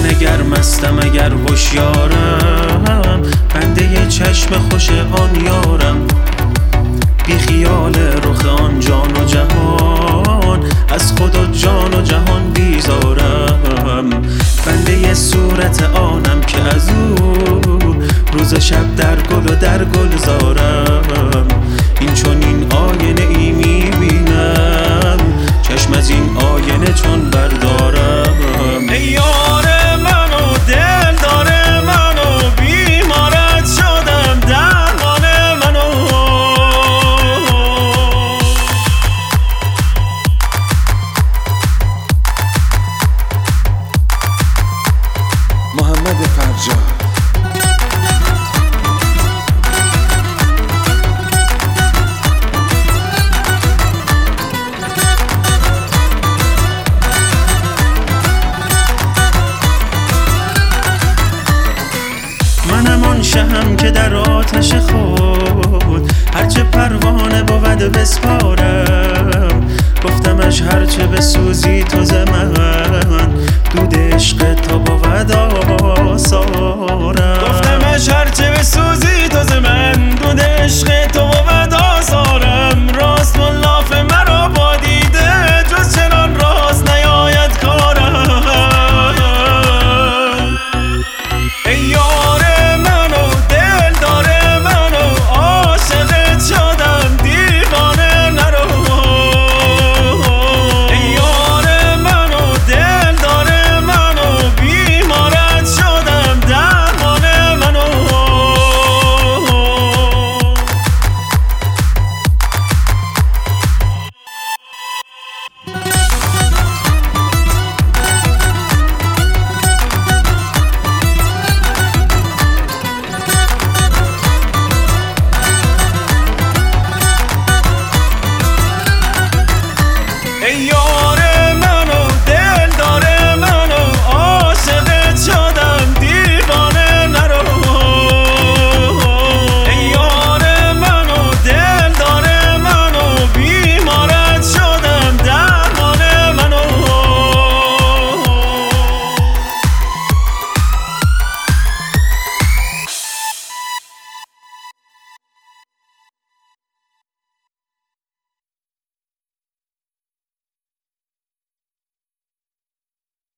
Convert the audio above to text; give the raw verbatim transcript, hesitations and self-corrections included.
نگر مستم اگر هوشیارم، بنده چشم خوش آن یارم، بی خیال رخ آن جان و جهان، از خود و جان و جهان بیزارم، بنده صورت آنم که از او روز شب در گل و در گلزارم. این چون این آینه ای میبینم، چشم از این آینه چون بردارم. ای یار من و دل داره من و بیمارت شدم درمان منو. محمد فرجاد. منم آن شهم که در آتش خود هرچه پروانه بود بسپارم، گفتمش هرچه بسوزی تو ز من